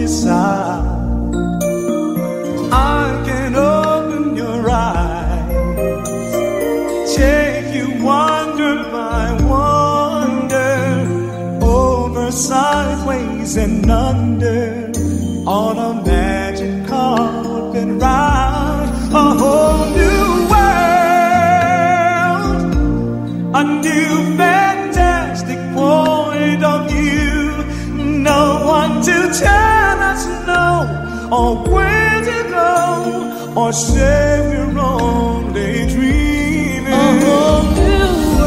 decide. I can open your eyes, take you wonder by wonder, over, sideways and under, on a magic carpet ride. A whole new world, a new fantastic point of view. No one to tell us no, or where to go, or say we're only dreaming. A whole new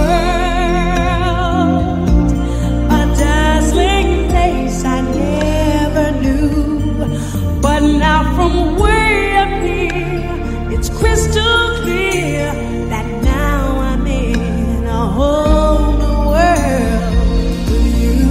world, a dazzling place I never knew. But now from way up here, it's crystal clear that now I'm in a whole new world with you.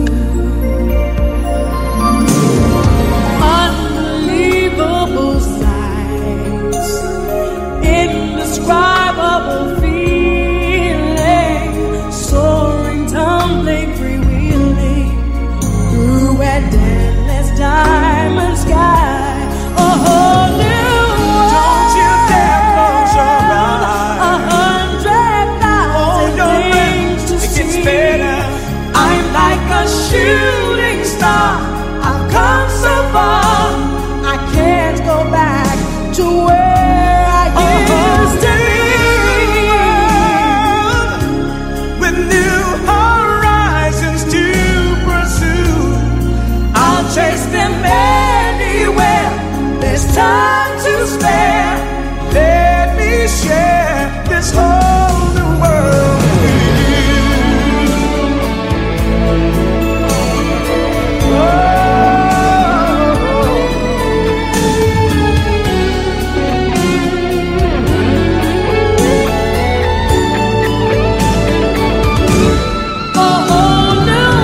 Unbelievable sights, indescribable feeling, soaring, tumbling, freewheeling through a endless diamond sky. A whole new world. Don't you dare close your eyes. 100,000 things to it see. gets better. I'm like a shooting star. I've come so far. I can't go back to where I used to be. With new horizons to pursue, I'll chase them anywhere. There's time to spare. let me share this whole new world with you. A whole new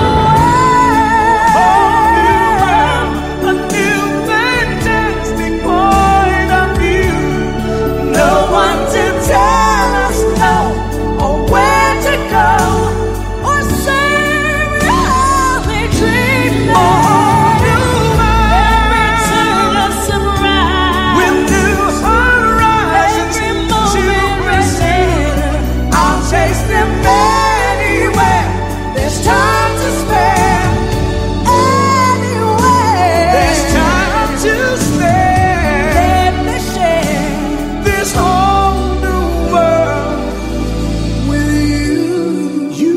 world. A new fantastic point of view. No one to tell us no, or where to go, or say we're only dreaming. Every turn a surprise. With new horizons Every to moment pursue, I'll chase them anywhere. There's time to spare. Anywhere. there's time to spare. Let me share This whole new world with you.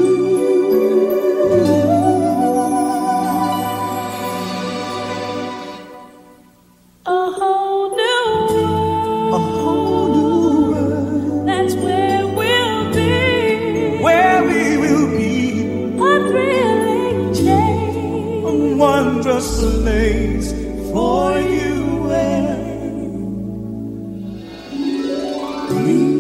a whole new A whole new world That's where we'll be. where we will be. A thrilling change. A wondrous place for you and me.